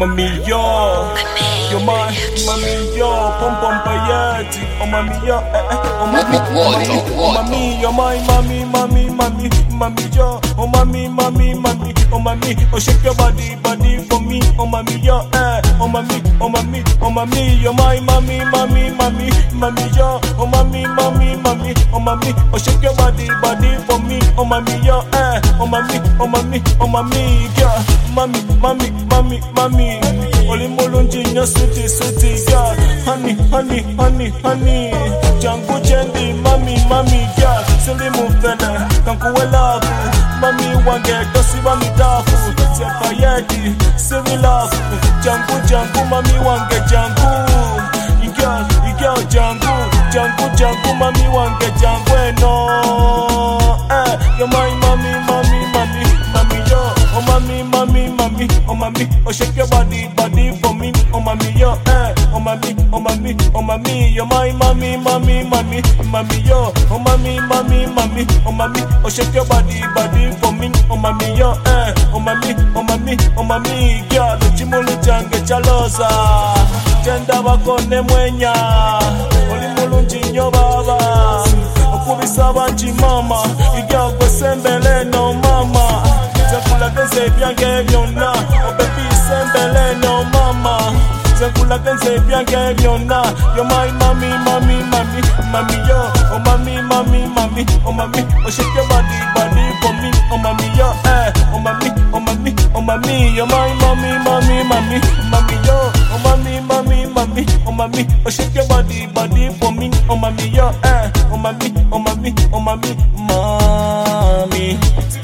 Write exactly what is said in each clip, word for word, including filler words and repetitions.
Mommy yo, yo my, mommy yo, pom pom pailletti. Oh mommy yo, eh eh. Oh mommy, mommy, oh mommy, yo my mommy, mommy, mommy, mommy yo. Oh mommy, mommy, mommy, oh mommy, oh shake your body, body for me. Oh mommy yo, eh. Oh mommy, oh mommy, oh mommy, yo my mommy, mommy, mommy, mommy yo. Oh mommy, mommy, mommy, oh mommy, oh shake your body, body for me. Oh mommy yo, eh. Oh mommy, oh mommy, oh mommy, girl. Mommy, mommy, mommy, mommy. Only molunji nyo sweetie, sweetie, girl. Honey, honey, honey, honey. Jangu jendi, mommy, mommy, girl. Silly move fella, kankuwela ku. Mommy wange, dosi wami tafu. Sepa yeti, silly lafu. Jangu, jangu, mommy wange, jangu. Girl, girl, jangu, jangu, jangu, mommy wange, jangu, no. Eh, you're my mommy, mommy, mommy, mommy, yo. Oh mommy, mommy, mommy, oh mommy, oh shake your body, body for me. Oh mommy, yo, eh. Oh mommy, oh mommy, oh mommy, you're my mommy, mommy, mommy, mommy, yo. Oh mommy, mommy, mommy, oh mommy, oh shake your body, body for me. Oh mommy, yo, eh. Oh mommy, oh mommy, oh mommy, girl, chimulu change chaloza. Jenda bakone mwenya, oli mulungi nnyo baba. Okubisa bangi mama, igya kwesembele no mama. Zekulageze byange byonna, oh baby sembele no mama. Zekulageze byange byonna, you're my mommy, mommy, mommy, mommy yo. Oh mommy, mommy, mommy, oh mommy, oh shake your body, body for me. Oh mommy yo, eh. Oh mommy, oh mommy, oh mommy, you're my mommy, mommy, mommy, mommy yo. Oh mommy, mommy, mommy, oh mommy, oh shake your body, body for me. Oh mommy yo, eh. Oh mommy, oh mommy, oh mommy, mommy.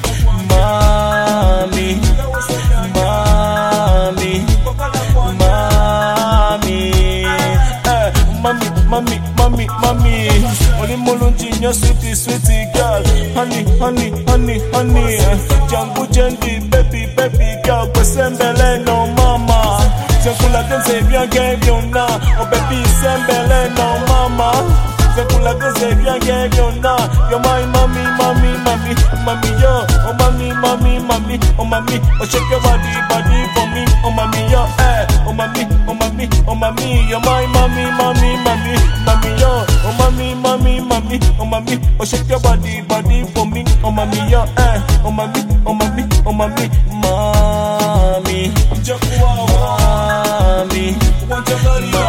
Mommy, mommy, mommy, eh, mommy, mommy, mommy, mommy. Only molunji nyo sweetie, sweetie girl. Honey, honey, honey, honey. Jangu jendi, baby, baby girl. Kwesembele no mama. Zekula genze byange byonna. Oh baby, sembele no mama. Zekula genze byange byonna. You're my mommy, mommy, mommy, mommy yo. Oh mommy, mommy, mommy, oh mommy, oh shake your body, body for me. Oh mommy yo, eh. Oh mommy, oh mommy, oh mommy, you're my mommy, mommy, mommy, mommy yo. Oh mommy, mommy, mommy, oh mommy, oh shake your body, body for me. Oh mommy yo, eh. Oh mommy, oh mommy, oh mommy, mommy, mommy, mommy.